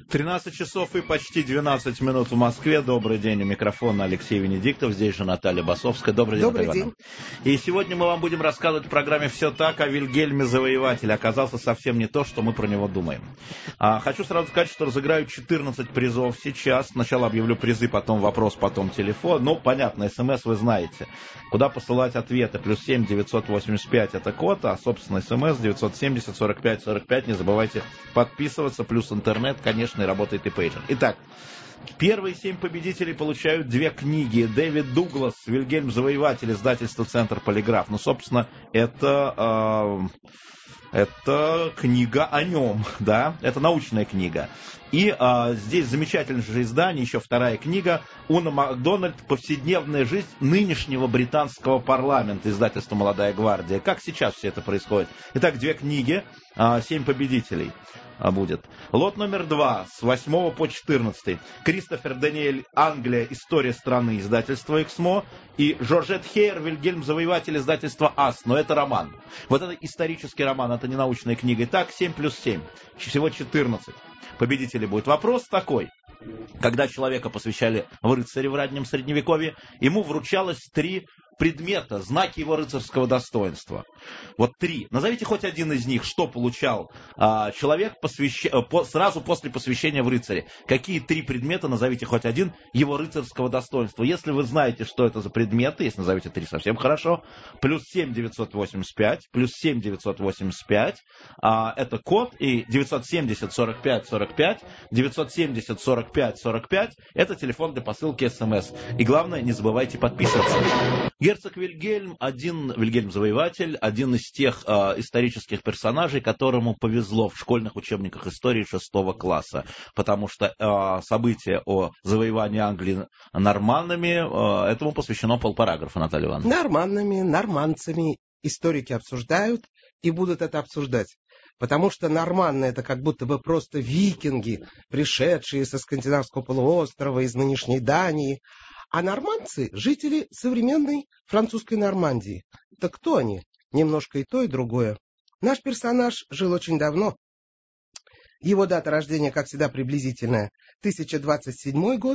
13 часов и почти 12 минут в Москве. Добрый день. У микрофона Алексей Венедиктов. Здесь же Наталья Басовская. Добрый день, Добрый день. И сегодня мы вам будем рассказывать в программе «Все так» о Вильгельме Завоевателе. Оказался совсем не то, что мы про него думаем. Хочу сразу сказать, что разыграю 14 призов сейчас. Сначала объявлю призы, потом вопрос, потом телефон. Ну, понятно, СМС вы знаете. Куда посылать ответы? +7 985 это код, а, собственно, СМС 970 45 45. Не забывайте подписываться, плюс интернет, конечно, и работает и пейджер. Итак, первые 7 победителей получают 2 книги. Дэвид Дуглас, Вильгельм Завоеватель, издательство «Центр Полиграф». Ну, собственно, это книга о нем, да, это научная книга. И здесь замечательное же издание, еще вторая книга, Уна Макдональд «Повседневная жизнь нынешнего британского парламента», издательство «Молодая гвардия». Как сейчас все это происходит? Итак, 2 книги, 7 победителей будет. Лот номер 2, с 8 по 14. Кристофер Даниэль, Англия, история страны, издательство «Эксмо». И Жоржет Хейер, Вильгельм Завоеватель, издательство «Ас». Но это роман. Вот это исторический роман, это не научная книга. Итак, 7 плюс 7. Всего 14 победителей будет. Вопрос такой. Когда человека посвящали в рыцари в раннем Средневековье, ему вручалось 3 предмета, знаки его рыцарского достоинства. Вот 3. Назовите хоть один из них, что получал человек сразу после посвящения в рыцари. Какие 3 предмета, назовите хоть один, его рыцарского достоинства. Если вы знаете, что это за предметы, если назовете 3, совсем хорошо. +7 985, +7 985, это код, и 970 45 45, 970 45 45, это телефон для посылки СМС. И главное, не забывайте подписываться. Герцог Вильгельм, Вильгельм Завоеватель, один из тех исторических персонажей, которому повезло в школьных учебниках истории 6 класса, потому что событие о завоевании Англии норманнами, этому посвящено полпараграфа, Наталья Ивановна. Норманнами, норманцами историки обсуждают и будут это обсуждать. Потому что норманны — это как будто бы просто викинги, пришедшие со скандинавского полуострова, из нынешней Дании. А нормандцы — жители современной французской Нормандии. Так кто они? Немножко и то, и другое. Наш персонаж жил очень давно. Его дата рождения, как всегда, приблизительная. 1027 год,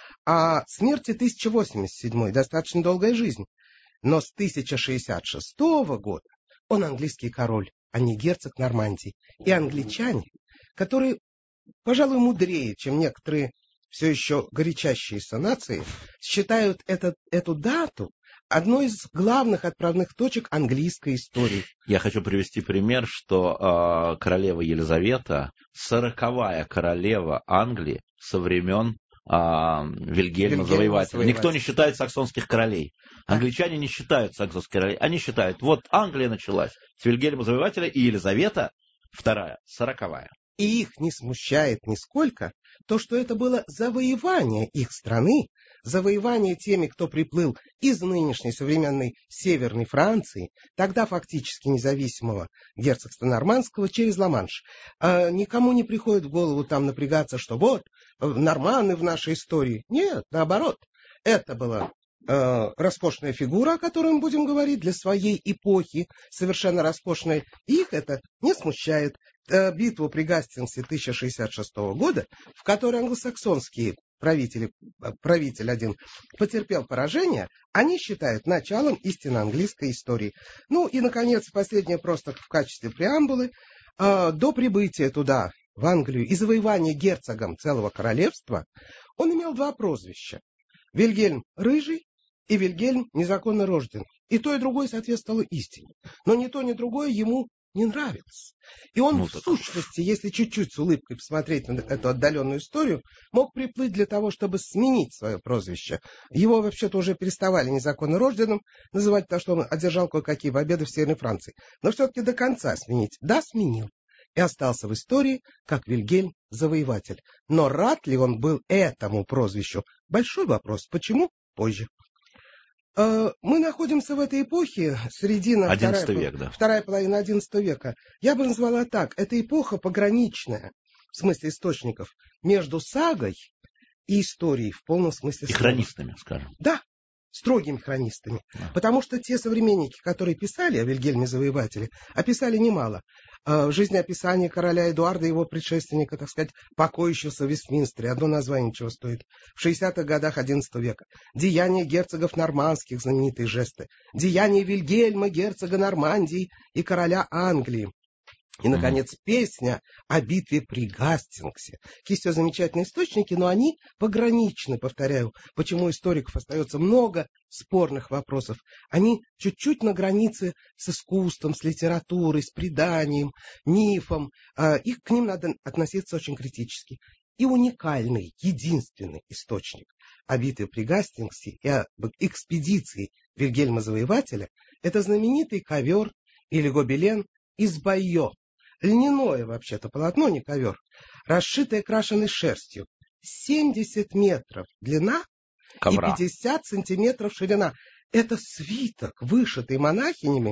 а смерти 1087. Достаточно долгая жизнь. Но с 1066 года он английский король, а не герцог Нормандии. И англичане, которые, пожалуй, мудрее, чем некоторые все еще горячащиеся нации, считают эту дату одной из главных отправных точек английской истории. Я хочу привести пример, что королева Елизавета, 40-я королева Англии со времен Вильгельма Завоевателя. Никто не считает саксонских королей. Англичане не считают саксонских королей. Они считают, вот Англия началась с Вильгельма Завоевателя, и Елизавета II, 40-я. И их не смущает нисколько то, что это было завоевание их страны, завоевание теми, кто приплыл из нынешней современной Северной Франции, тогда фактически независимого герцогства Нормандского, через Ла-Манш. Никому не приходит в голову там напрягаться, что вот, норманны в нашей истории. Нет, наоборот, это была роскошная фигура, о которой мы будем говорить, для своей эпохи, совершенно роскошная. Их это не смущает. Битву при Гастингсе 1066 года, в которой англосаксонские правитель один потерпел поражение, они считают началом истинно английской истории. Ну и, наконец, последнее просто в качестве преамбулы. До прибытия туда, в Англию, и завоевания герцогом целого королевства, он имел 2 прозвища. Вильгельм Рыжий и Вильгельм Незаконно рожденный. И то, и другое соответствовало истине. Но ни то, ни другое ему не нравилось. И он, в сущности, если чуть-чуть с улыбкой посмотреть на эту отдаленную историю, мог приплыть для того, чтобы сменить свое прозвище. Его вообще-то уже переставали незаконно рожденным называть, потому что он одержал кое-какие победы в Северной Франции. Но все-таки до конца сменить. Да, сменил. И остался в истории как Вильгельм Завоеватель. Но рад ли он был этому прозвищу? Большой вопрос. Почему? Позже. Мы находимся в этой эпохе, середина, вторая половина XI века. Я бы назвала так, это эпоха пограничная, в смысле источников, между сагой и историей, в полном смысле слова. И хронистами, скажем. Да, строгими хронистами. Потому что те современники, которые писали о Вильгельме Завоевателе, описали немало. Жизнеописание короля Эдуарда и его предшественника, так сказать, покоящегося в Вестминстере. Одно название чего стоит. В 60-х годах XI века. Деяния герцогов нормандских, знаменитые жесты. Деяния Вильгельма, герцога Нормандии и короля Англии. И, наконец, песня о битве при Гастингсе. Есть все замечательные источники, но они пограничны, повторяю. Почему историков остается много спорных вопросов? Они чуть-чуть на границе с искусством, с литературой, с преданием, мифом. И к ним надо относиться очень критически. И уникальный, единственный источник о битве при Гастингсе и об экспедиции Вильгельма Завоевателя — это знаменитый ковер или гобелен из Байо. Льняное, вообще-то, полотно, не ковер, расшитое крашеной шерстью. 70 метров длина Ковра. И 50 сантиметров ширина. Это свиток, вышитый монахинями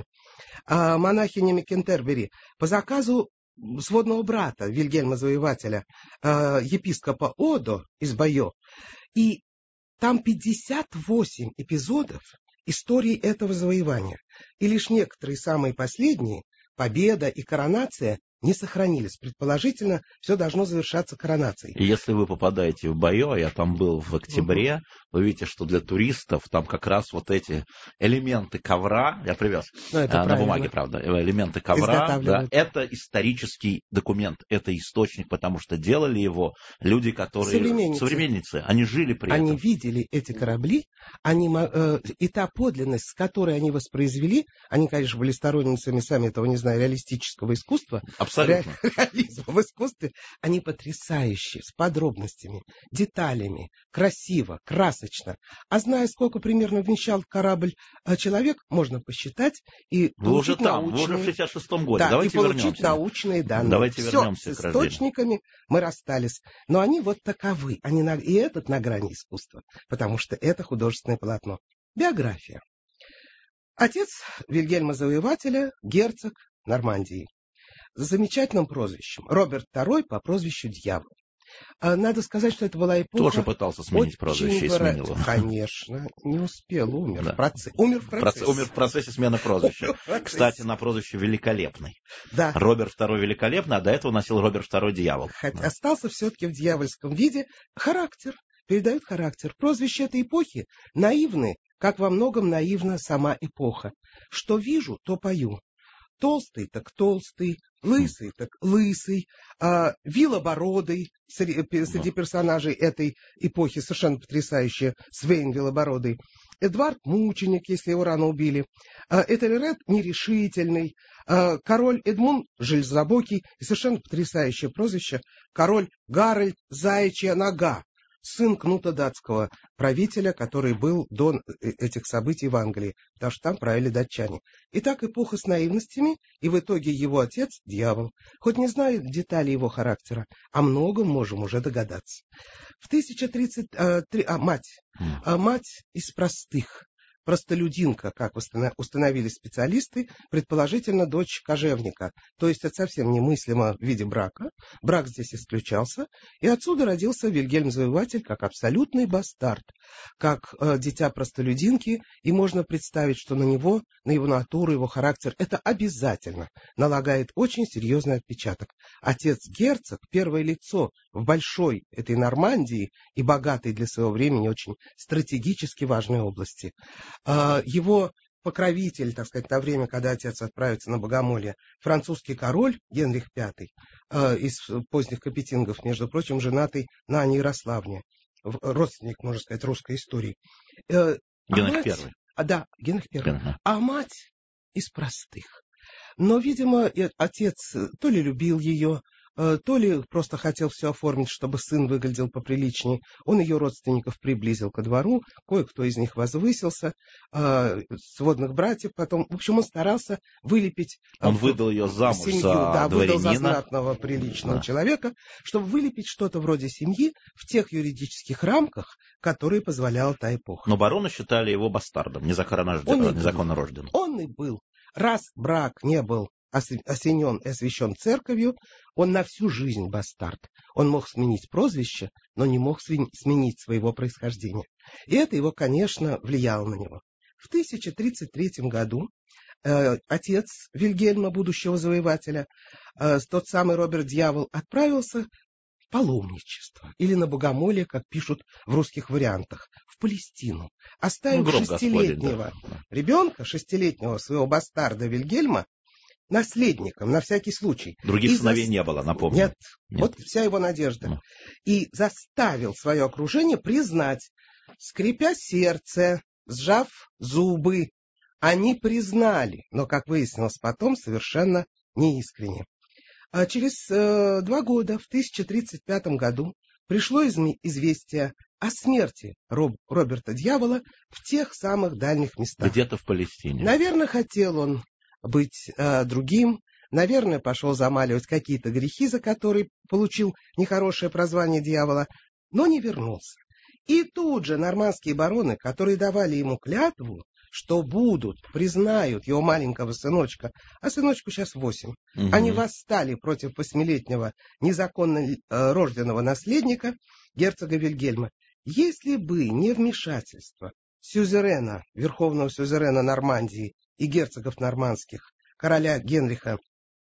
Кентербери, по заказу сводного брата Вильгельма Завоевателя, епископа Одо из Байо. И там 58 эпизодов истории этого завоевания. И лишь некоторые, самые последние, победа и коронация, не сохранились. Предположительно, все должно завершаться коронацией. И если вы попадаете в Байо, я там был в октябре, вы видите, что для туристов там как раз вот эти элементы ковра, я привез на бумаге, правда, элементы ковра, да, это исторический документ, это источник, потому что делали его люди, которые современницы, они жили при этом. Они видели эти корабли, и та подлинность, с которой они воспроизвели, они, конечно, были сторонницами, сами этого не знаю, реалистического искусства. Абсолютно. Реализм в искусстве, они потрясающие, с подробностями, деталями, красиво, красочно. А зная, сколько примерно вмещал корабль человек, можно посчитать и получить научные... Вы уже в 66-м годе. Да, давайте и получить вернемся. научные данные. Давайте вернемся с к рождению. источниками мы расстались. Но они вот таковы. И этот на грани искусства, потому что это художественное полотно. Биография. Отец Вильгельма Завоевателя, герцог Нормандии. С замечательным прозвищем. Роберт II по прозвищу Дьявол. Надо сказать, что это была эпоха... Тоже пытался сменить прозвище и сменил его. Конечно, не успел, умер. Да. Умер в процессе. Умер в процессе смены прозвища. Кстати, на прозвище Великолепный. Да. Роберт II Великолепный, а до этого носил Роберт II Дьявол. Хотя остался все-таки в дьявольском виде. Характер. Передает характер. Прозвище этой эпохи наивны, как во многом наивна сама эпоха. Что вижу, то пою. Толстый так толстый, лысый так лысый, вилобородый, среди персонажей этой эпохи совершенно потрясающая, Свейн Вилобородый, Эдвард Мученик, если его рано убили, Этельред нерешительный, король Эдмунд Железобокий и совершенно потрясающее прозвище король Гарольд Заячья Нога, сын Кнута Датского, правителя, который был до этих событий в Англии, потому что там правили датчане. Итак, эпоха с наивностями, и в итоге его отец — дьявол. Хоть не знаю деталей его характера, о многом можем уже догадаться. В 1033... Мать из простых. Простолюдинка, как установили специалисты, предположительно дочь кожевника. То есть это совсем немыслимо в виде брака. Брак здесь исключался. И отсюда родился Вильгельм Завоеватель как абсолютный бастард, как дитя простолюдинки. И можно представить, что на него, на его натуру, его характер, это обязательно налагает очень серьезный отпечаток. Отец герцог, первое лицо в большой этой Нормандии и богатой для своего времени очень стратегически важной области. Его покровитель, так сказать, на время, когда отец отправится на богомолье, французский король Генрих V из поздних капетингов, между прочим, женатый на Анне Ярославне, родственник, можно сказать, русской истории. Генрих I. Да, Генрих I. А мать из простых. Но, видимо, отец то ли любил ее, то ли просто хотел все оформить, чтобы сын выглядел поприличнее. Он ее родственников приблизил ко двору, кое-кто из них возвысился, сводных братьев потом. В общем, он старался вылепить... Он выдал ее замуж семью, за дворянина. Выдал за знатного, приличного человека, чтобы вылепить что-то вроде семьи в тех юридических рамках, которые позволяла та эпоха. Но бароны считали его бастардом, незаконно рожденным. Он и был. Раз брак не был осенен и освящен церковью, он на всю жизнь бастард. Он мог сменить прозвище, но не мог сменить своего происхождения. И это его, конечно, влияло на него. В 1033 году отец Вильгельма, будущего завоевателя, тот самый Роберт Дьявол, отправился в паломничество или на богомолие, как пишут в русских вариантах, в Палестину, оставив шестилетнего ребенка, шестилетнего своего бастарда Вильгельма, наследником, на всякий случай. Других сыновей не было, напомню. Нет, вот вся его надежда. И заставил свое окружение признать, скрипя сердце, сжав зубы, они признали, но, как выяснилось потом, совершенно неискренне. А через 2 года, в 1035 году, пришло известие о смерти Роберта Дьявола в тех самых дальних местах. Где-то в Палестине. Наверное, хотел он быть другим, наверное, пошел замаливать какие-то грехи, за которые получил нехорошее прозвание дьявола, но не вернулся. И тут же нормандские бароны, которые давали ему клятву, что признают его маленького сыночка, а сыночку сейчас 8, они восстали против 8-летнего незаконно рожденного наследника, герцога Вильгельма. Если бы не вмешательство сюзерена, верховного сюзерена Нормандии и герцогов нормандских, короля Генриха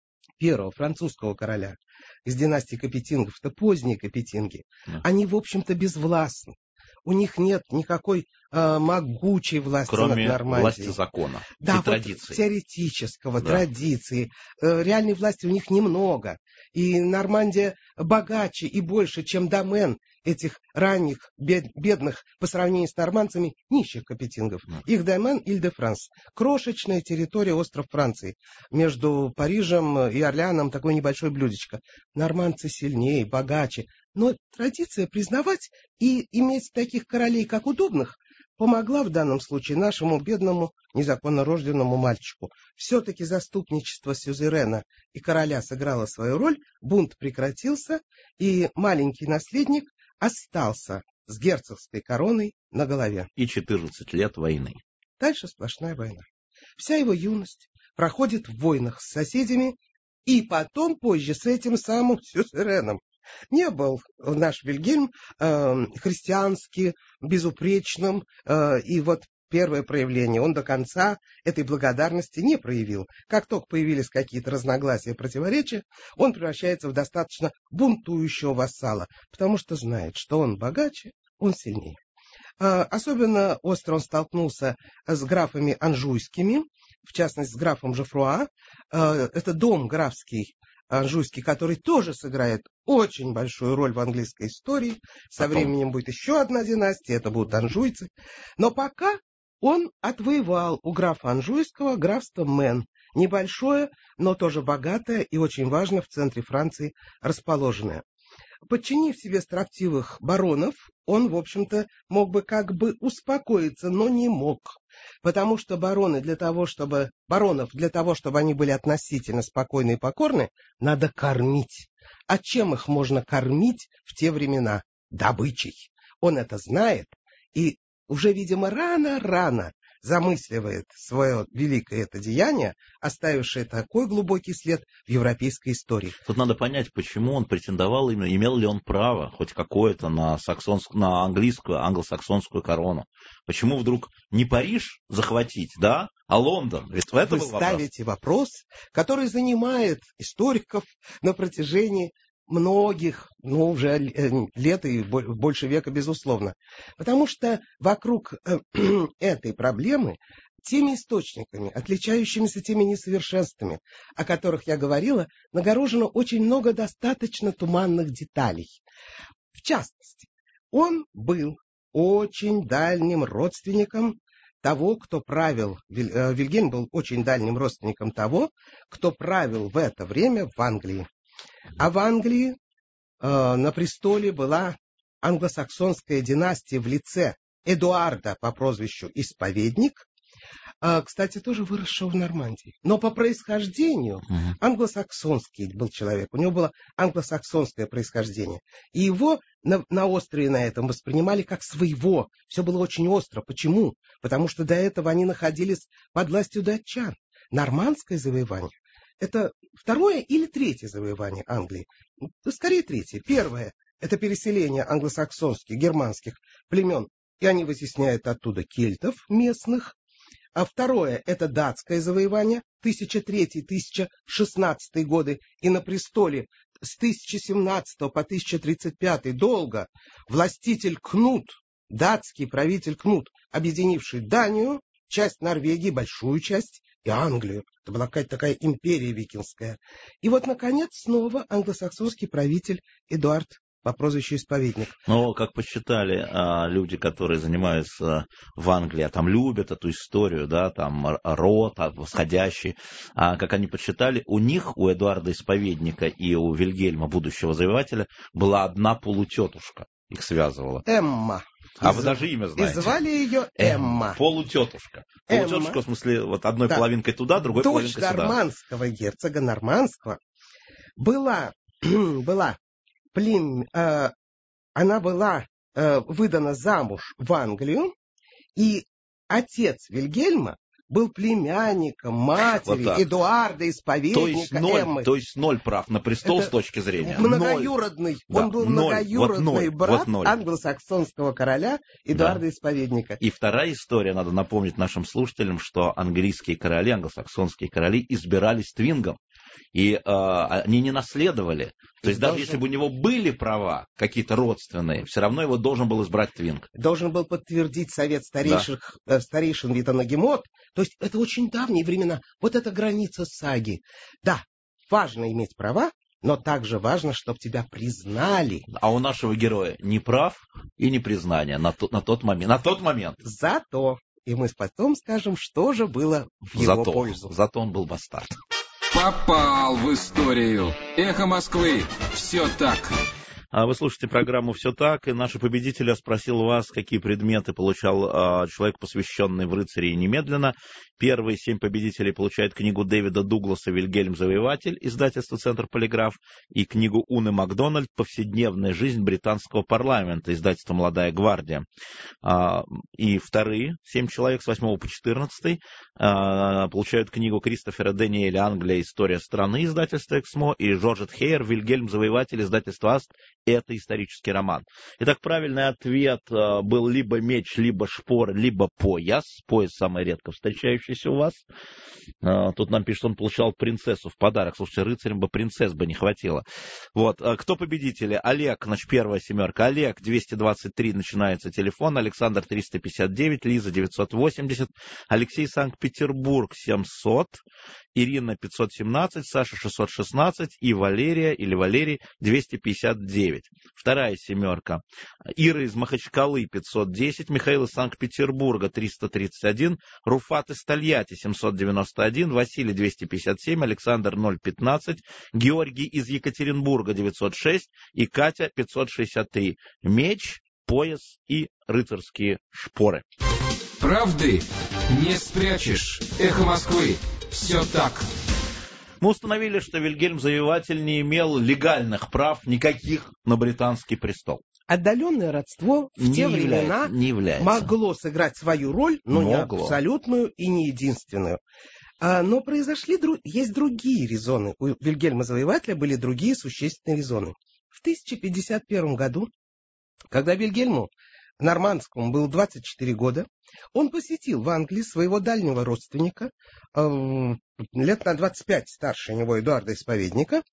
I, французского короля, из династии Капетингов, это поздние Капетинги, они, в общем-то, безвластны. У них нет никакой могучей власти над Нормандией. Кроме власти закона и традиции. Теоретического, традиции. Реальной власти у них немного. И Нормандия богаче и больше, чем домен этих ранних, бедных, по сравнению с нормандцами, нищих капетингов. Их домен Иль-де-Франс. Крошечная территория, остров Франции. Между Парижем и Орлеаном такое небольшое блюдечко. Нормандцы сильнее, богаче. Но традиция признавать и иметь таких королей, как удобных, помогла в данном случае нашему бедному незаконно рожденному мальчику. Все-таки заступничество сюзерена и короля сыграло свою роль, бунт прекратился, и маленький наследник остался с герцогской короной на голове. И 14 лет войны. Дальше сплошная война. Вся его юность проходит в войнах с соседями и потом позже с этим самым сюзереном. Не был наш Вильгельм христиански безупречным, и вот первое проявление, он до конца этой благодарности не проявил. Как только появились какие-то разногласия, противоречия, он превращается в достаточно бунтующего вассала, потому что знает, что он богаче, он сильнее. Особенно остро он столкнулся с графами анжуйскими, в частности с графом Жофруа. Это дом графский анжуйский, который тоже сыграет очень большую роль в английской истории. Со временем будет еще одна династия, это будут анжуйцы. Но пока он отвоевал у графа анжуйского графство Мэн. Небольшое, но тоже богатое и очень важно в центре Франции расположенное. Подчинив себе строптивых баронов, он, в общем-то, мог бы как бы успокоиться, но не мог. Потому что баронов для того, чтобы они были относительно спокойны и покорны, надо кормить. А чем их можно кормить в те времена? Добычей. Он это знает и уже, видимо, рано-рано замысливает свое великое это деяние, оставившее такой глубокий след в европейской истории. Тут надо понять, почему он претендовал, имел ли он право хоть какое-то на англосаксонскую корону. Почему вдруг не Париж захватить, да, а Лондон? Ведь в этом Вы ставите вопрос, который занимает историков на протяжении многих, уже лет и больше века, безусловно. Потому что вокруг этой проблемы теми источниками, отличающимися теми несовершенствами, о которых я говорила, нагорожено очень много достаточно туманных деталей. В частности, он был очень дальним родственником того, кто правил, Вильгельм был очень дальним родственником того, кто правил в это время в Англии. А в Англии на престоле была англосаксонская династия в лице Эдуарда по прозвищу Исповедник, кстати, тоже выросшего в Нормандии. Но по происхождению англосаксонский был человек, у него было англосаксонское происхождение. И его на острове на этом воспринимали как своего. Все было очень остро. Почему? Потому что до этого они находились под властью датчан. Нормандское завоевание — это второе или третье завоевание Англии? Скорее третье. Первое — это переселение англосаксонских, германских племен и они вытесняют оттуда кельтов местных. А второе — это датское завоевание, 1003-1016 годы, и на престоле с 1017 по 1035 долго властитель Кнут, датский правитель Кнут, объединивший Данию, часть Норвегии, большую часть, и Англию. Это была какая-то такая империя викингская. И вот, наконец, снова англосаксонский правитель Эдуард по прозвищу Исповедник. Но, как посчитали люди, которые занимаются в Англии, там любят эту историю, да, там род восходящий, как они подсчитали, у них, у Эдуарда Исповедника и у Вильгельма, будущего завоевателя, была одна полутетушка, их связывала. Эмма. Вы даже имя знаете. И звали ее Эмма. Полутетушка. Полутетушка, в смысле, вот одной половинкой туда, другой половинкой сюда. Дочь нормандского герцога Нормандского была она была выдана замуж в Англию, и отец Вильгельма был племянником матери Эдуарда Исповедника Эммы. То есть 0 прав на престол с точки зрения. Многоюродный. Он был многоюродный брат англосаксонского короля Эдуарда Исповедника. И вторая история, надо напомнить нашим слушателям, что английские короли, англосаксонские короли избирались твингом. И они не наследовали. То есть даже если бы у него были права какие-то родственные, все равно его должен был избрать твинг. Должен был подтвердить совет старейшин Витонагемот. То есть это очень давние времена. Вот эта граница саги. Да, важно иметь права, но также важно, чтобы тебя признали. А у нашего героя ни прав и ни признания на тот момент. Зато, и мы потом скажем, что же было в его пользу. Зато он был бастард. Попал в историю. Эхо Москвы. Все так. Вы слушаете программу «Все так», и наши победители, я спросил вас, какие предметы получал человек, посвященный в рыцари немедленно. Первые 7 победителей получают книгу Дэвида Дугласа «Вильгельм Завоеватель», издательство «Центр Полиграф», и книгу Уны Макдональд «Повседневная жизнь британского парламента», издательство «Молодая гвардия». И вторые 7 человек с 8 по 14 получают книгу Кристофера Дэниеля «Англия. История страны», издательство «Эксмо», и Жоржет Хейер «Вильгельм Завоеватель», издательство «Аст». Это исторический роман. Итак, правильный ответ был либо меч, либо шпор, либо пояс. Пояс самый редко встречающийся у вас. Тут нам пишут, он получал принцессу в подарок. Слушайте, рыцарям бы принцесс бы не хватило. Вот. Кто победители? Олег, значит, первая семерка. Олег, 223 начинается телефон. Александр, 359. Лиза, 980. Алексей, Санкт-Петербург, 700. Ирина, 517. Саша, 616. И Валерия, или Валерий, 259. Вторая семерка. Ира из Махачкалы, 510. Михаил из Санкт-Петербурга, 331. Руфат из Тольятти, 791. Василий, 257. Александр, 015. Георгий из Екатеринбурга, 906. И Катя, 563. Меч, пояс и рыцарские шпоры. Правды не спрячешь. Эхо Москвы. Все так. Мы установили, что Вильгельм Завоеватель не имел легальных прав никаких на британский престол. Отдаленное родство в те времена могло сыграть свою роль, но не абсолютную и не единственную. Но есть другие резоны. У Вильгельма Завоевателя были другие существенные резоны. В 1051 году, когда Вильгельму Нормандскому было 24 года, он посетил в Англии своего дальнего родственника, лет на 25 старше него, Эдуарда Исповедника,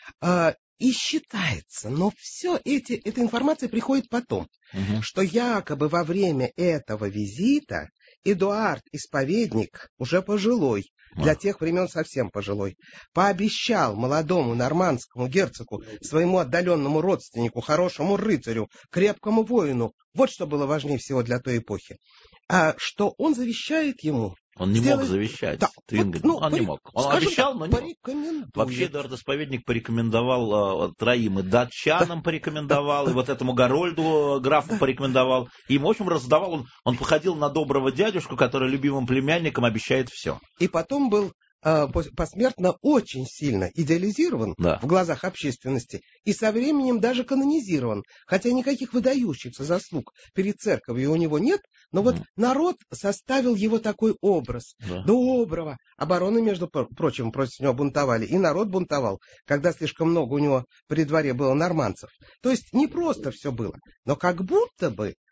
и считается, но эта информация приходит потом, что якобы во время этого визита Эдуард Исповедник, уже пожилой, для тех времен совсем пожилой, пообещал молодому нормандскому герцогу, своему отдаленному родственнику, хорошему рыцарю, крепкому воину, вот что было важнее всего для той эпохи, что он завещает ему. Он не мог завещать. Да, он не мог. Он обещал, но не мог. Вообще Эдуард Исповедник порекомендовал троим. И датчанам порекомендовал, и вот этому Гарольду графу порекомендовал. И, в общем, раздавал. Он походил на доброго дядюшку, который любимым племянникам обещает все. И потом был посмертно очень сильно идеализирован в глазах общественности и со временем даже канонизирован. Хотя никаких выдающихся заслуг перед церковью у него нет, но вот народ составил его такой образ доброго. А бароны, между прочим, против него бунтовали, и народ бунтовал, когда слишком много у него при дворе было нормандцев. То есть не просто все было, но как будто бы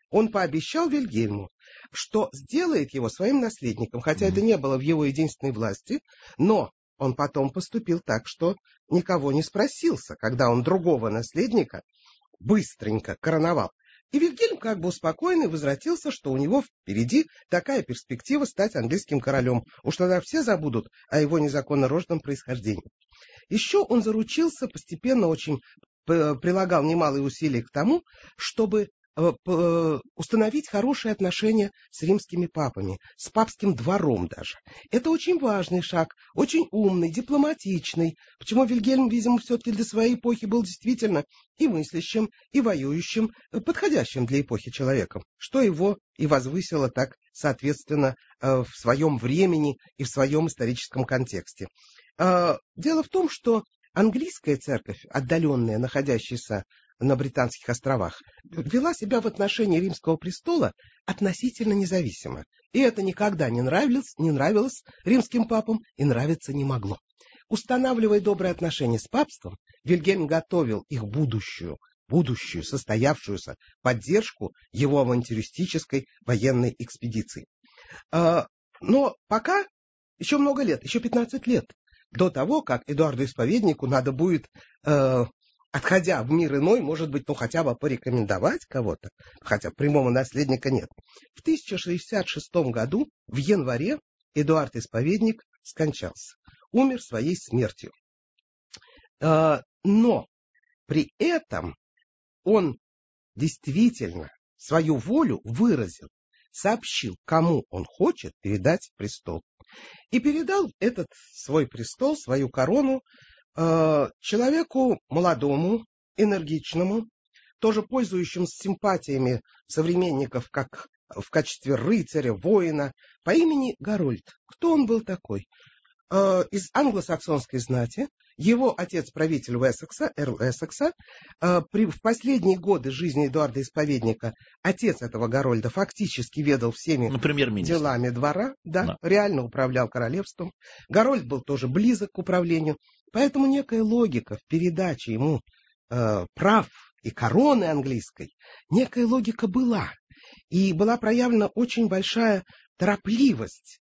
он пообещал Вильгельму, что сделает его своим наследником, хотя это не было в его единственной власти, но он потом поступил так, что никого не спросился, когда он другого наследника быстренько короновал. И Вильгельм как бы успокоенный возвратился, что у него впереди такая перспектива стать английским королем. Уж тогда все забудут о его незаконно рожденном происхождении. Еще он заручился, постепенно очень прилагал немалые усилия к тому, чтобы установить хорошие отношения с римскими папами, с папским двором даже. Это очень важный шаг, очень умный, дипломатичный. Почему Вильгельм, видимо, все-таки для своей эпохи был действительно и мыслящим, и воюющим, подходящим для эпохи человеком, что его и возвысило так, соответственно, в своем времени и в своем историческом контексте. Дело в том, что английская церковь, отдаленная, находящаяся на Британских островах, вела себя в отношении Римского престола относительно независимо. И это никогда не нравилось римским папам и нравиться не могло. Устанавливая добрые отношения с папством, Вильгельм готовил их будущую состоявшуюся поддержку его авантюристической военной экспедиции. Но пока еще много лет, еще 15 лет до того, как Эдуарду Исповеднику надо будет, отходя в мир иной, может быть, хотя бы порекомендовать кого-то, хотя прямого наследника нет. В 1066 году, в январе, Эдуард Исповедник скончался, умер своей смертью. Но при этом он действительно свою волю выразил, сообщил, кому он хочет передать престол. И передал этот свой престол, свою корону, человеку молодому, энергичному, тоже пользующимся симпатиями современников, как в качестве рыцаря, воина, по имени Гарольд. Кто он был такой? Из англосаксонской знати. Его отец, правитель Уэссекса, эрл Эссекса, в последние годы жизни Эдуарда Исповедника отец этого Гарольда фактически ведал всеми делами двора, да, реально управлял королевством. Гарольд был тоже близок к управлению, поэтому некая логика в передаче ему прав и короны английской, некая логика была. И была проявлена очень большая торопливость.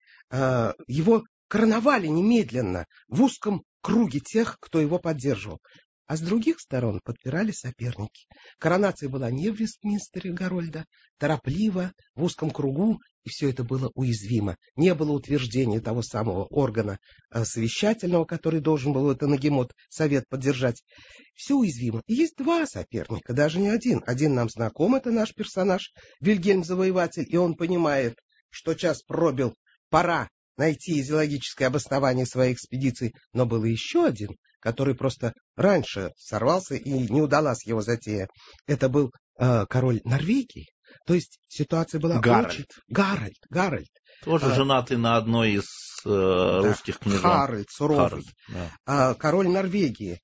Его короновали немедленно в узком круге тех, кто его поддерживал. А с других сторон подпирали соперники. Коронация была не в Вестминстере Гарольда, торопливо, в узком кругу, и все это было уязвимо. Не было утверждения того самого органа совещательного, который должен был это Нагемот, совет, поддержать. Все уязвимо. И есть два соперника, даже не один. Один нам знаком, это наш персонаж, Вильгельм Завоеватель, и он понимает, что час пробил, пора найти идеологическое обоснование своей экспедиции, но был еще один, который просто раньше сорвался и не удалась его затея. Это был король Норвегии. То есть ситуация была очень... Гарольд. Тоже женатый на одной из русских княжон. Харальд Суровый. Да. Король Норвегии.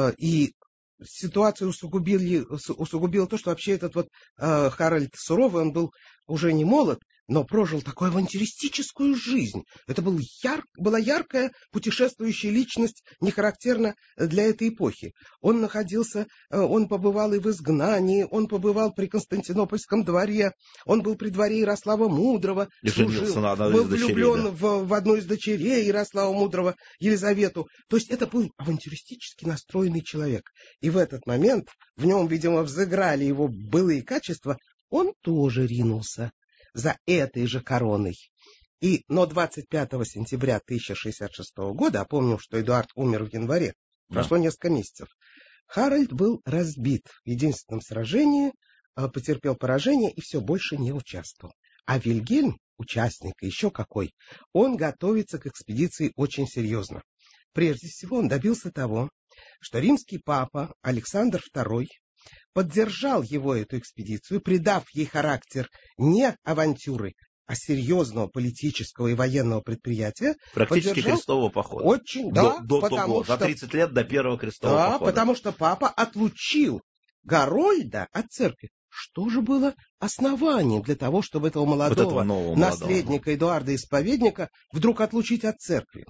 И ситуацию усугубило то, что вообще этот Харальд Суровый, он был уже не молод, но прожил такую авантюристическую жизнь. Это была яркая путешествующая личность, не характерна для этой эпохи. Он побывал и в изгнании, он побывал при Константинопольском дворе, он был при дворе Ярослава Мудрого, был влюблен в одну из дочерей Ярослава Мудрого, Елизавету. То есть это был авантюристически настроенный человек. И в этот момент в нем, видимо, взыграли его былые качества, он тоже ринулся за этой же короной. Но 25 сентября 1066 года, а помню, что Эдуард умер в январе, прошло несколько месяцев, Харальд был разбит в единственном сражении, потерпел поражение и все больше не участвовал. А Вильгельм, участник еще какой, он готовится к экспедиции очень серьезно. Прежде всего он добился того, что римский папа Александр II поддержал его эту экспедицию, придав ей характер не авантюры, а серьезного политического и военного предприятия. Практически крестового похода. Очень, да. За 30 лет до первого крестового похода. Да, потому что папа отлучил Гарольда от церкви. Что же было основанием для того, чтобы этого молодого наследника Эдуарда Исповедника вдруг отлучить от церкви?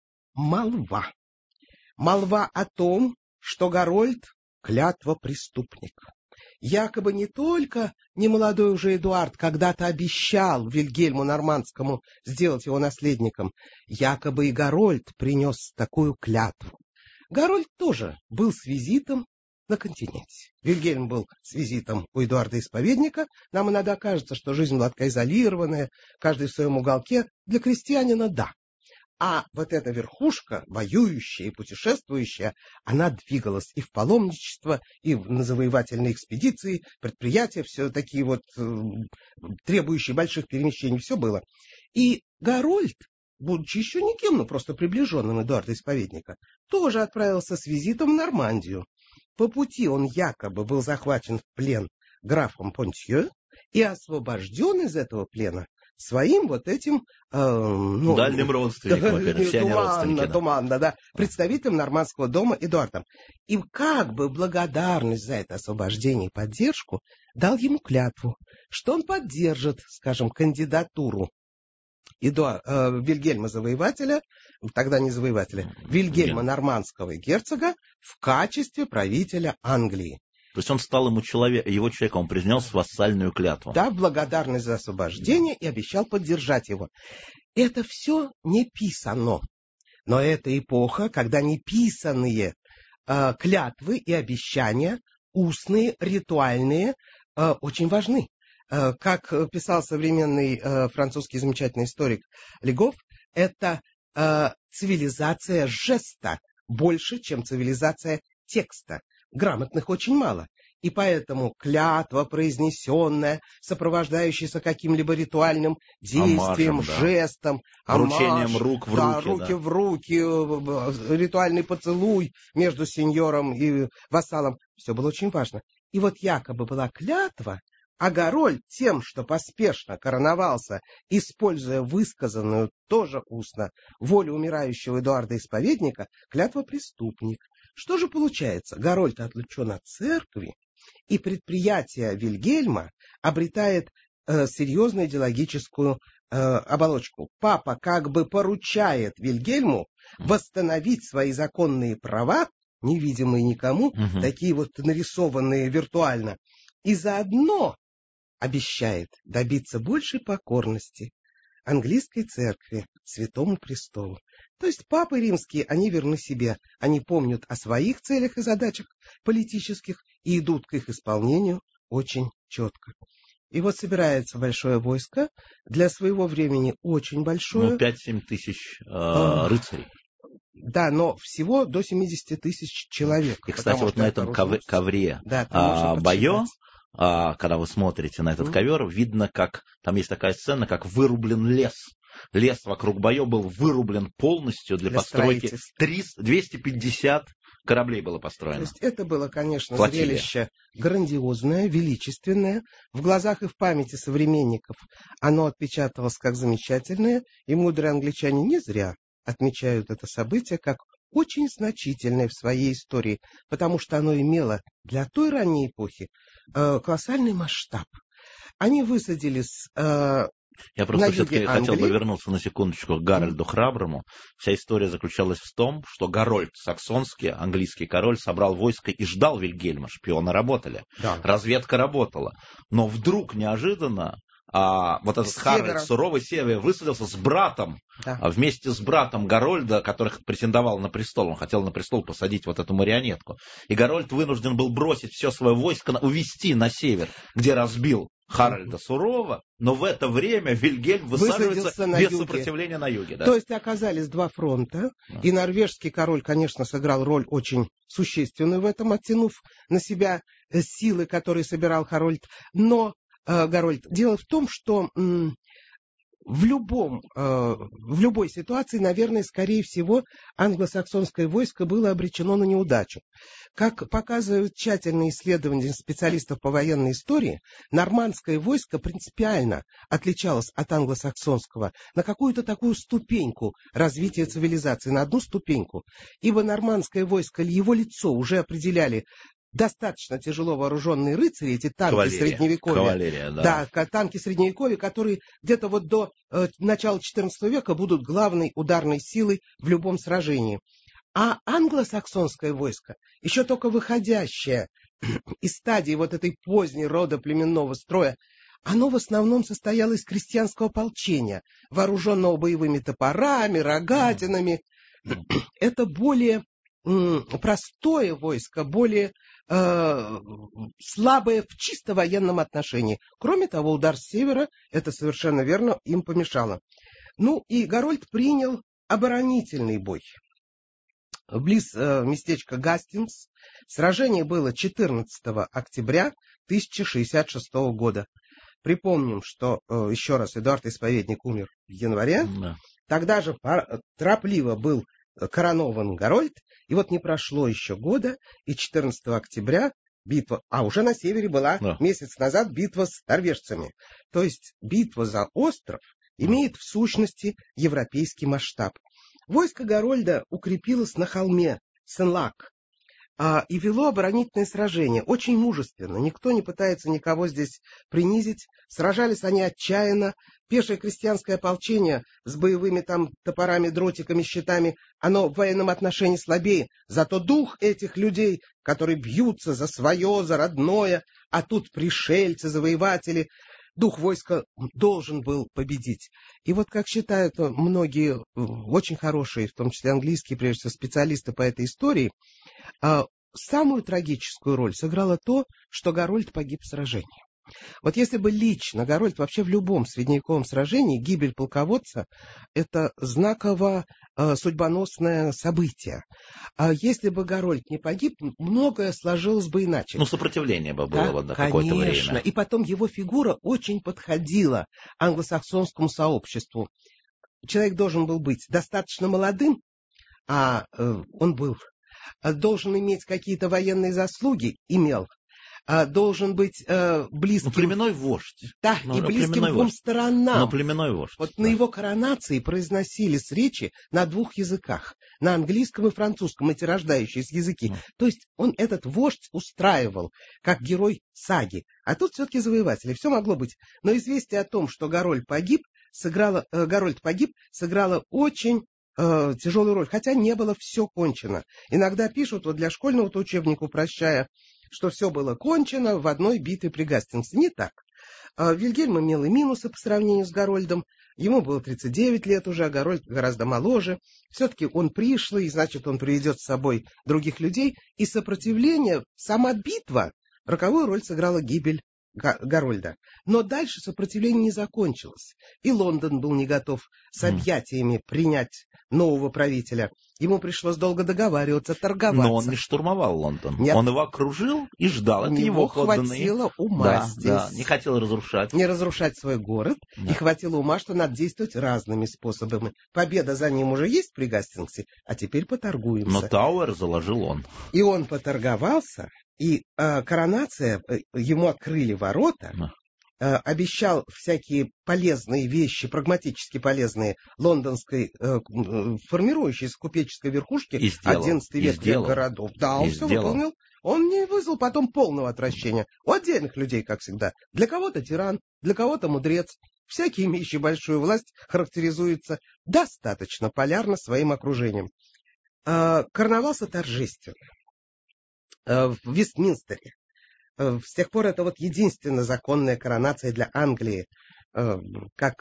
Молва. Молва о том, что Гарольд клятва преступник. Якобы не только немолодой уже Эдуард когда-то обещал Вильгельму Нормандскому сделать его наследником, якобы и Гарольд принес такую клятву. Гарольд тоже был с визитом на континенте. Вильгельм был с визитом у Эдуарда Исповедника. Нам иногда кажется, что жизнь была такая изолированная, каждый в своем уголке. Для крестьянина – да. А вот эта верхушка, воюющая и путешествующая, она двигалась и в паломничество, и на завоевательные экспедиции, предприятия, все такие вот требующие больших перемещений, все было. И Гарольд, будучи еще никем, но просто приближенным Эдуарда Исповедника, тоже отправился с визитом в Нормандию. По пути он якобы был захвачен в плен графом Понтье и освобожден из этого плена своим вот этим... дальним родственником, во-первых, все они родственники. Туманно, да. Представителем нормандского дома Эдуардом. И как бы благодарность за это освобождение и поддержку дал ему клятву, что он поддержит, скажем, кандидатуру Вильгельма Завоевателя, тогда не Завоевателя, Вильгельма Нормандского герцога в качестве правителя Англии. То есть он стал его человеком, он произнес вассальную клятву. Да, в благодарность за освобождение и обещал поддержать его. Это все не писано. Но это эпоха, когда неписанные клятвы и обещания, устные, ритуальные, очень важны. Как писал современный французский замечательный историк Легов, это цивилизация жеста больше, чем цивилизация текста. Грамотных очень мало. И поэтому клятва, произнесенная, сопровождающаяся каким-либо ритуальным действием, жестом, вручением рук в руки. Руки в руки, ритуальный поцелуй между сеньором и вассалом. Все было очень важно. И вот якобы была клятва, а Гарольд тем, что поспешно короновался, используя высказанную тоже устно волю умирающего Эдуарда Исповедника, клятва преступник. Что же получается? Гарольд отлучен от церкви, и предприятие Вильгельма обретает серьезную идеологическую оболочку. Папа как бы поручает Вильгельму восстановить свои законные права, невидимые никому, такие вот нарисованные виртуально, и заодно обещает добиться большей покорности английской церкви, Святому Престолу. То есть папы римские, они верны себе, они помнят о своих целях и задачах политических и идут к их исполнению очень четко. И вот собирается большое войско, для своего времени очень большое. 5-7 тысяч рыцарей. Да, но всего до 70 тысяч человек. И, кстати, вот на этом ковре Байо, когда вы смотрите на этот ковер, видно, как там есть такая сцена, как вырублен лес. Лес вокруг Байо был вырублен полностью для постройки. 250 кораблей было построено. То есть это было, конечно, зрелище грандиозное, величественное. В глазах и в памяти современников оно отпечаталось как замечательное, и мудрые англичане не зря отмечают это событие как очень значительное в своей истории, потому что оно имело для той ранней эпохи колоссальный масштаб. Они высадились Я просто все-таки хотел бы вернуться на секундочку к Гарольду Храброму. Вся история заключалась в том, что Гарольд Саксонский, английский король, собрал войско и ждал Вильгельма. Шпионы работали, разведка работала. Но вдруг неожиданно вот этот Харальд суровый север высадился с братом, вместе с братом Гарольда, который претендовал на престол. Он хотел на престол посадить вот эту марионетку. И Гарольд вынужден был бросить все свое войско, увести на север, где разбил Харальда Сурового, но в это время Вильгельм высаживается без сопротивления на юге. Да. То есть оказались два фронта, и норвежский король, конечно, сыграл роль очень существенную в этом, оттянув на себя силы, которые собирал Гарольд. Но Гарольд, дело в том, что в любой ситуации, наверное, скорее всего, англосаксонское войско было обречено на неудачу. Как показывают тщательные исследования специалистов по военной истории, нормандское войско принципиально отличалось от англосаксонского на какую-то такую ступеньку развития цивилизации, на одну ступеньку. Ибо нормандское войско, его лицо уже определяли достаточно тяжело вооруженные рыцари, эти танки средневековья, танки средневековья, которые где-то вот до начала XIV века будут главной ударной силой в любом сражении. А англосаксонское войско, еще только выходящее и стадии вот этой поздней родоплеменного строя, оно в основном состояло из крестьянского ополчения, вооруженного боевыми топорами, рогатинами. Это более простое войско, более слабое в чисто военном отношении. Кроме того, удар с севера, это совершенно верно, им помешало. Ну и Гарольд принял оборонительный бой. Близ местечка Гастингс. Сражение было 14 октября 1066 года. Припомним, что, еще раз, Эдуард Исповедник умер в январе. Да. Тогда же торопливо был коронован Гарольд. И вот не прошло еще года, и 14 октября битва, а уже на севере была месяц назад битва с норвежцами. То есть битва за остров имеет в сущности европейский масштаб. Войско Гарольда укрепилось на холме Сен-Лак и вело оборонительное сражение. Очень мужественно. Никто не пытается никого здесь принизить. Сражались они отчаянно. Пешее крестьянское ополчение с боевыми там топорами, дротиками, щитами, оно в военном отношении слабее. Зато дух этих людей, которые бьются за свое, за родное, а тут пришельцы, завоеватели, дух войска должен был победить. И вот, как считают многие очень хорошие, в том числе английские, прежде всего, специалисты по этой истории, самую трагическую роль сыграло то, что Гарольд погиб в сражении. Вот если бы лично Гарольд вообще в любом средневековом сражении, гибель полководца – это знаково судьбоносное событие. А если бы Гарольд не погиб, многое сложилось бы иначе. Ну, сопротивление бы было вот на какое-то время. Конечно. И потом его фигура очень подходила англосаксонскому сообществу. Человек должен был быть достаточно молодым, а он был. Должен иметь какие-то военные заслуги, имел. Должен быть близким... племенной вождь. Да, и близким двум сторонам. Племенной вождь. Вот на его коронации произносились речи на двух языках. На английском и французском, эти рождающиеся языки. То есть он этот вождь устраивал, как герой саги. А тут все-таки завоеватели. Все могло быть. Но известие о том, что Гарольд погиб, сыграло очень тяжелую роль. Хотя не было все кончено. Иногда пишут, вот для школьного учебника упрощая, что все было кончено в одной битве при Гастингсе. Не так. Вильгельм имел и минусы по сравнению с Гарольдом. Ему было 39 лет уже, а Гарольд гораздо моложе. Все-таки он пришлый, значит, он приведет с собой других людей. И сопротивление, сама битва, роковую роль сыграла гибель Гарольда. Но дальше сопротивление не закончилось. И Лондон был не готов с объятиями принять нового правителя. Ему пришлось долго договариваться, торговаться. Но он не штурмовал Лондон. Нет. Он его окружил и ждал. Это его подданные. Хватило ума здесь. Да, не хотел разрушать. Не разрушать свой город. Да. И хватило ума, что надо действовать разными способами. Победа за ним уже есть при Гастингсе, а теперь поторгуемся. Но Тауэр заложил он. И он поторговался, и коронация, ему открыли ворота. Да. Обещал всякие полезные вещи, прагматически полезные лондонской формирующейся купеческой верхушки, 11 век городов. Да, он все выполнил. Он не вызвал потом полного отвращения. У отдельных людей, как всегда. Для кого-то тиран, для кого-то мудрец. Всякий, имеющий большую власть, характеризуется достаточно полярно своим окружением. Короновался торжественно в Вестминстере. С тех пор это вот единственная законная коронация для Англии. Как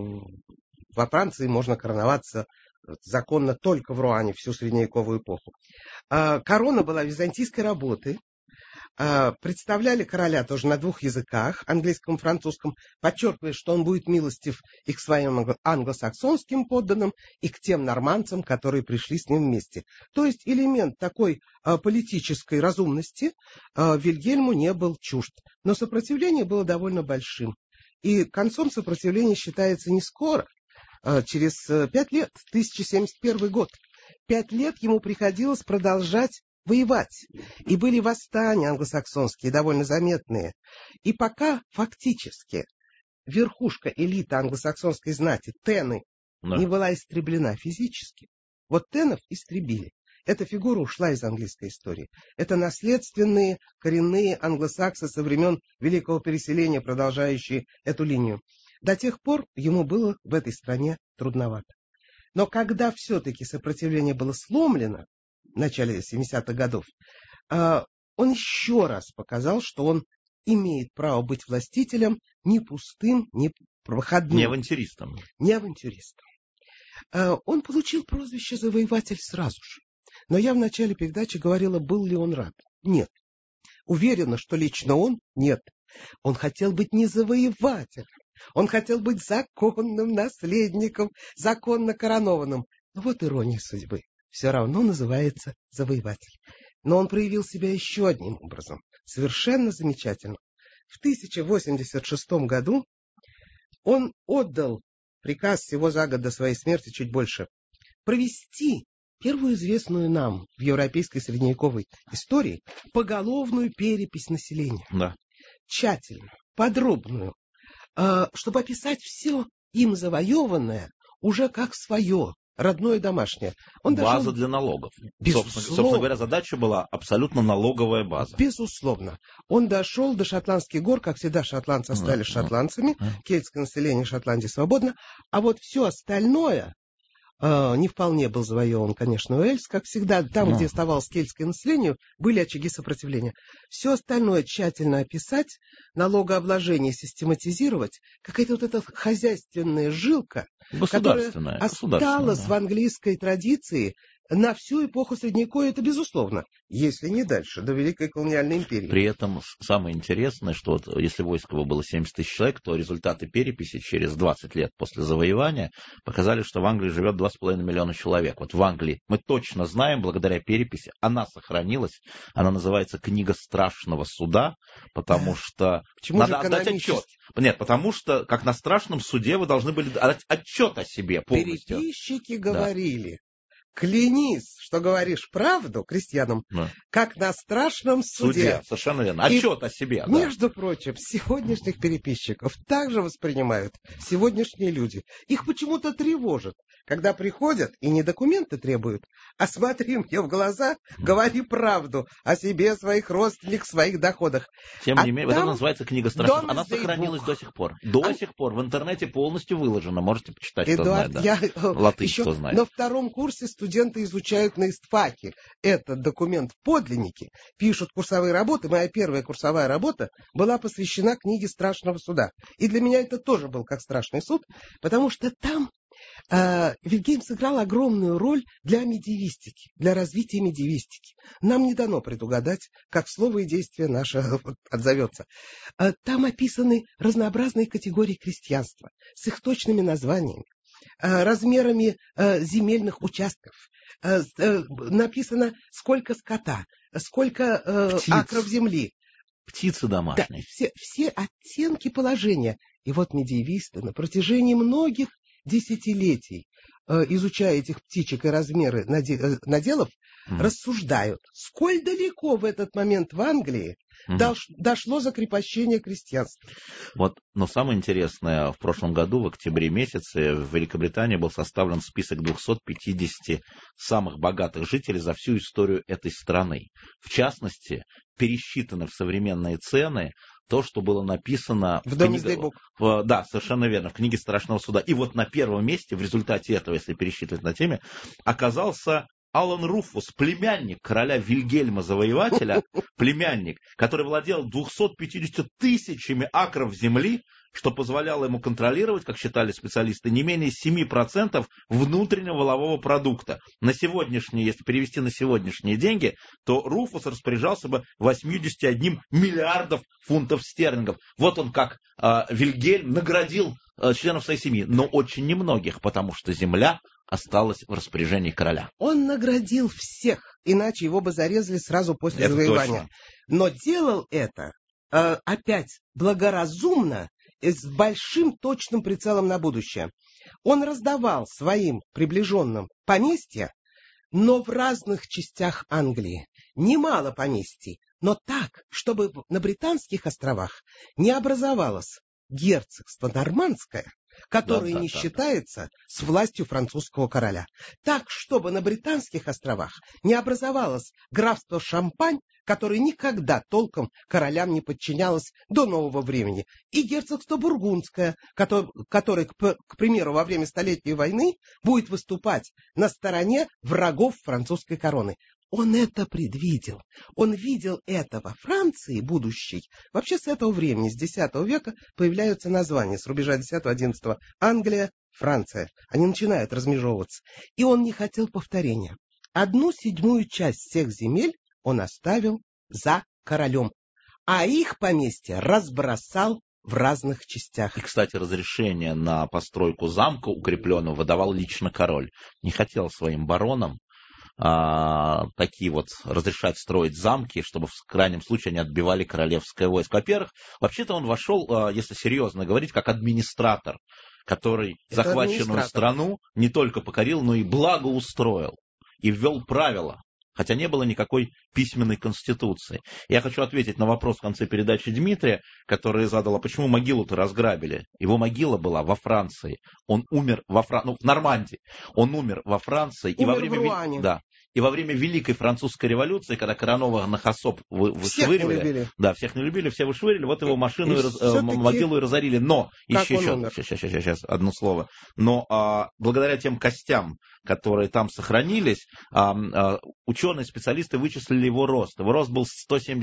во Франции можно короноваться законно только в Руане всю средневековую эпоху. Корона была византийской работы. Представляли короля тоже на двух языках, английском и французском, подчеркивая, что он будет милостив и к своим англосаксонским подданным, и к тем нормандцам, которые пришли с ним вместе. То есть элемент такой политической разумности Вильгельму не был чужд. Но сопротивление было довольно большим. И концом сопротивления считается не скоро, через 5 лет, 1071 год. 5 лет ему приходилось продолжать воевать. И были восстания англосаксонские, довольно заметные. И пока фактически верхушка элиты англосаксонской знати, тены, не была истреблена физически, вот тенов истребили. Эта фигура ушла из английской истории. Это наследственные, коренные англосаксы со времен Великого Переселения, продолжающие эту линию. До тех пор ему было в этой стране трудновато. Но когда все-таки сопротивление было сломлено, в начале 70-х годов, он еще раз показал, что он имеет право быть властителем не пустым, не проходным. Не авантюристом. Не авантюристом. Он получил прозвище «завоеватель» сразу же. Но я в начале передачи говорила, был ли он рад. Нет. Уверена, что лично он нет. Он хотел быть не завоевателем. Он хотел быть законным наследником, законно коронованным. Но вот ирония судьбы. Все равно называется завоеватель. Но он проявил себя еще одним образом. Совершенно замечательно. В 1086 году он отдал приказ всего за год до своей смерти, чуть больше, провести первую известную нам в европейской средневековой истории поголовную перепись населения. Да. Тщательно, подробную, чтобы описать все им завоеванное уже как свое, родное, домашнее. База для налогов. Собственно говоря, задача была абсолютно налоговая база. Безусловно. Он дошел до Шотландских гор, как всегда шотландцы остались шотландцами, кельтское население Шотландии свободно, а вот все остальное не вполне был завоеван, конечно, Уэльс, как всегда, там, где оставалось кельтское население, были очаги сопротивления. Все остальное тщательно описать, налогообложение систематизировать, какая-то вот эта хозяйственная жилка, которая осталась в английской традиции на всю эпоху Средневековья, это безусловно, если не дальше, до Великой колониальной империи. При этом самое интересное, что вот, если войско его было 70 тысяч человек, то результаты переписи через 20 лет после завоевания показали, что в Англии живет 2,5 миллиона человек. Вот в Англии мы точно знаем, благодаря переписи, она сохранилась, она называется «Книга страшного суда», потому что надо отдать отчет. Нет, потому что, как на страшном суде, вы должны были дать отчет о себе полностью. Переписчики говорили. Клянись, что говоришь правду крестьянам, как на страшном суде. Совершенно верно. Отчет о себе. Между прочим, сегодняшних переписчиков также воспринимают сегодняшние люди. Их почему-то тревожит, когда приходят и не документы требуют, а смотри мне в глаза, говори правду о себе, своих родственниках, своих доходах. Тем не менее, вот это называется «Книга страшных». Она сохранилась до сих пор. До сих пор в интернете полностью выложена. Можете почитать, Эдуард, кто знает. Латынь, кто знает. На втором курсе студенты изучают на истфаке этот документ в подлиннике, пишут курсовые работы. Моя первая курсовая работа была посвящена книге «Страшного суда». И для меня это тоже был как страшный суд, потому что там Вильгельм сыграл огромную роль для медиевистики, для развития медиевистики. Нам не дано предугадать, как слово и действие наше отзовется. Там описаны разнообразные категории крестьянства с их точными названиями, размерами земельных участков. Написано, сколько скота, сколько акров земли. Птицы домашние. Да, все оттенки положения. И вот медиевисты на протяжении многих десятилетий, изучая этих птичек и размеры наделов, рассуждают, сколь далеко в этот момент в Англии дошло закрепощение крестьянства. Вот, но самое интересное, в прошлом году, в октябре месяце, в Великобритании был составлен список 250 самых богатых жителей за всю историю этой страны. В частности, пересчитаны в современные цены то, что было написано в Domesday Book. Да, совершенно верно, в книге Страшного суда. И вот на первом месте, в результате этого, если пересчитывать на теме, оказался Алан Руфус, племянник короля Вильгельма Завоевателя, племянник, который владел 250 тысячами акров земли, что позволяло ему контролировать, как считали специалисты, не менее 7% внутреннего валового продукта. На сегодняшние, если перевести на сегодняшние деньги, то Руфус распоряжался бы 81 миллиардов фунтов стерлингов. Вот он как Вильгельм наградил членов своей семьи, но очень немногих, потому что земля осталась в распоряжении короля. Он наградил всех, иначе его бы зарезали сразу после завоевания. Но делал это опять благоразумно, с большим точным прицелом на будущее. Он раздавал своим приближенным поместья, но в разных частях Англии. Немало поместий, но так, чтобы на Британских островах не образовалось герцогство нормандское, которое не считается с властью французского короля. Так, чтобы на Британских островах не образовалось графство Шампань, которое никогда толком королям не подчинялось до нового времени, и герцогство Бургундское, которое, к примеру, во время Столетней войны будет выступать на стороне врагов французской короны. он это предвидел. Он видел это во Франции будущей. Вообще с этого времени, с X века, появляются названия с рубежа X-XI. Англия, Франция. Они начинают размежевываться. И он не хотел повторения. 1/7 часть всех земель он оставил за королем, а их поместья разбросал в разных частях. И, кстати, разрешение на постройку замка укрепленного выдавал лично король. Не хотел своим баронам такие вот разрешать строить замки, чтобы в крайнем случае они отбивали королевское войско. Во-первых, вообще-то он вошел, если серьезно говорить, как администратор, который захваченную страну не только покорил, но и благоустроил и ввел правила. Хотя не было никакой письменной конституции. Я хочу ответить на вопрос в конце передачи Дмитрия, который задал, а почему могилу-то разграбили? Его могила была во Франции. Он умер в Нормандии. Он умер во Франции. Умер в Руане. Да. И во время Великой Французской революции, когда коронованных особ вышвыривали, всех не любили, все вышвырили, вот его машину, могилу и разорили. Но, сейчас, одно слово. Но благодаря тем костям, которые там сохранились, ученые, специалисты вычислили его рост. Его рост был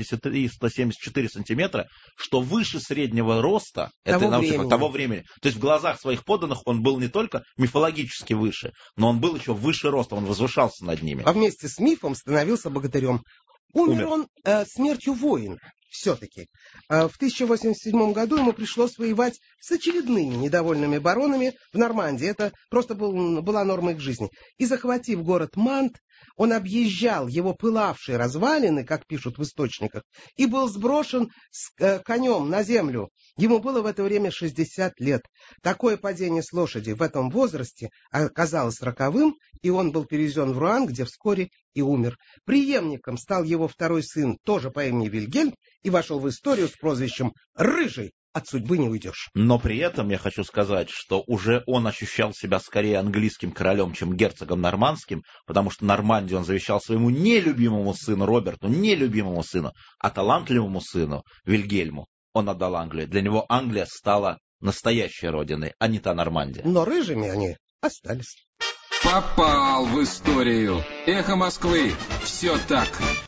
173-174 сантиметра, что выше среднего роста того времени. То есть в глазах своих подданных он был не только мифологически выше, но он был еще выше роста, он возвышался над ними. А вместе с мифом становился богатырем. Умер он смертью воина. Все-таки. В 1087 году ему пришлось воевать с очередными недовольными баронами в Нормандии. Это просто была норма их жизни. И, захватив город Мант, он объезжал его пылавшие развалины, как пишут в источниках, и был сброшен с конем на землю. Ему было в это время 60 лет. Такое падение с лошади в этом возрасте оказалось роковым, и он был перевезен в Руан, где вскоре и умер. Преемником стал его второй сын, тоже по имени Вильгельм, и вошел в историю с прозвищем «Рыжий». От судьбы не уйдешь. Но при этом я хочу сказать, что уже он ощущал себя скорее английским королем, чем герцогом нормандским, потому что Нормандию он завещал своему нелюбимому сыну Роберту, нелюбимому сыну, а талантливому сыну Вильгельму он отдал Англию. Для него Англия стала настоящей родиной, а не та Нормандия. Но рыжими они остались. Попал в историю. Эхо Москвы. Все так.